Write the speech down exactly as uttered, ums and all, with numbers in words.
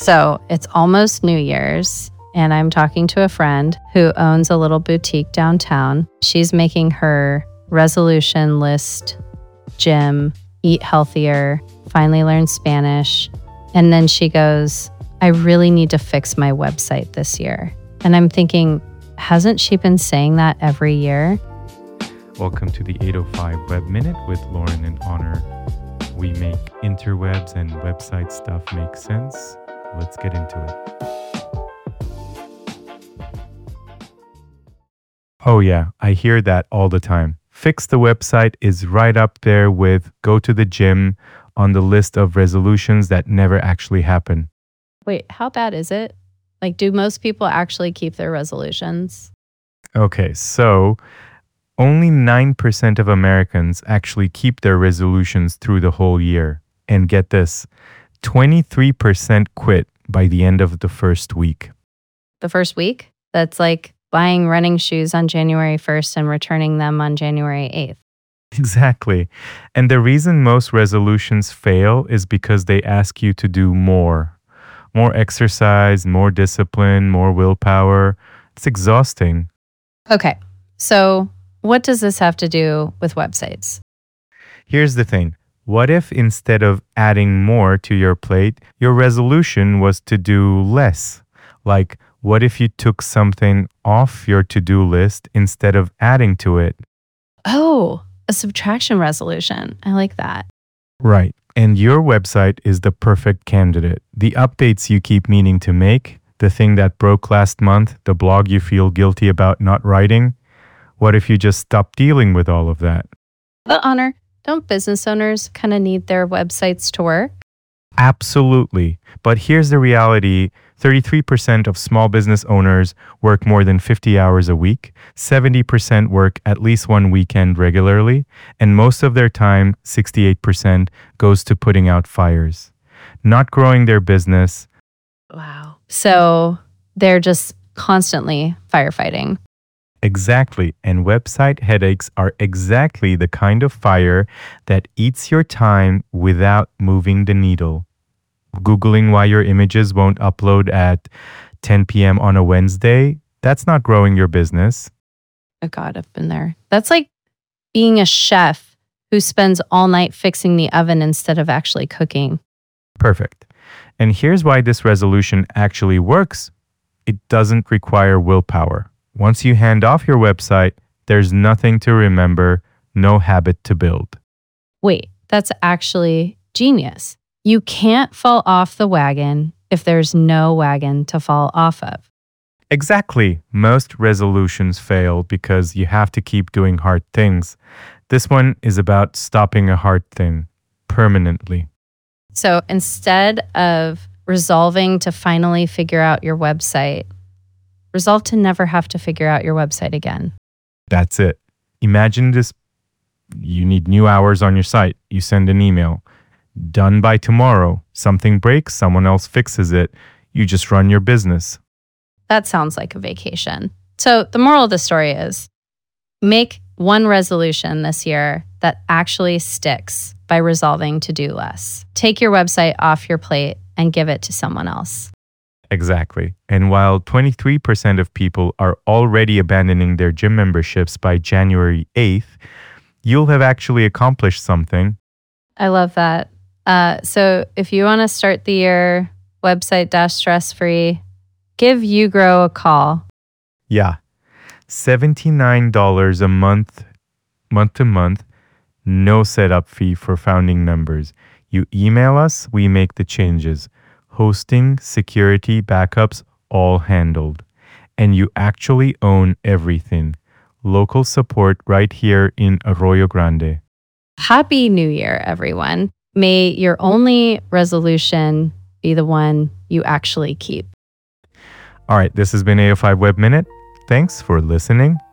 So it's almost New Year's, and I'm talking to a friend who owns a little boutique downtown. She's making her resolution list: gym, eat healthier, finally learn Spanish. And then she goes, I really need to fix my website this year. And I'm thinking, hasn't she been saying that every year? Welcome to the eight oh five Web Minute with Lauren and Honor. We make interwebs and website stuff make sense. Let's get into it. Oh yeah, I hear that all the time. Fix the website is right up there with go to the gym on the list of resolutions that never actually happen. Wait, how bad is it? Like, do most people actually keep their resolutions? Okay, so only nine percent of Americans actually keep their resolutions through the whole year. And get this, twenty-three percent quit by the end of the first week. The first week? That's like buying running shoes on January first and returning them on January eighth. Exactly. And the reason most resolutions fail is because they ask you to do more. More exercise, more discipline, more willpower. It's exhausting. Okay, so what does this have to do with websites? Here's the thing. What if instead of adding more to your plate, your resolution was to do less? Like, what if you took something off your to-do list instead of adding to it? Oh, a subtraction resolution. I like that. Right. And your website is the perfect candidate. The updates you keep meaning to make, the thing that broke last month, the blog you feel guilty about not writing. What if you just stop dealing with all of that? But Honor, don't business owners kind of need their websites to work? Absolutely. But here's the reality. thirty-three percent of small business owners work more than fifty hours a week. seventy percent work at least one weekend regularly. And most of their time, sixty-eight percent, goes to putting out fires. Not growing their business. Wow. So they're just constantly firefighting. Exactly. And website headaches are exactly the kind of fire that eats your time without moving the needle. Googling why your images won't upload at ten p.m. on a Wednesday, that's not growing your business. Oh God, I've been there. That's like being a chef who spends all night fixing the oven instead of actually cooking. Perfect. And here's why this resolution actually works. It doesn't require willpower. Once you hand off your website, there's nothing to remember, no habit to build. Wait, that's actually genius. You can't fall off the wagon if there's no wagon to fall off of. Exactly. Most resolutions fail because you have to keep doing hard things. This one is about stopping a hard thing permanently. So instead of resolving to finally figure out your website, resolve to never have to figure out your website again. That's it. Imagine this. You need new hours on your site. You send an email. Done by tomorrow. Something breaks, someone else fixes it. You just run your business. That sounds like a vacation. So the moral of the story is make one resolution this year that actually sticks by resolving to do less. Take your website off your plate and give it to someone else. Exactly. And while twenty-three percent of people are already abandoning their gym memberships by January eighth, you'll have actually accomplished something. I love that. Uh, so if you want to start the year website-stress-free, give UGrow a call. Yeah. seventy-nine dollars a month, month to month, no setup fee for founding members. You email us, we make the changes. Hosting, security, backups, all handled. And you actually own everything. Local support right here in Arroyo Grande. Happy New Year, everyone. May your only resolution be the one you actually keep. All right, this has been eight oh five Web Minute. Thanks for listening.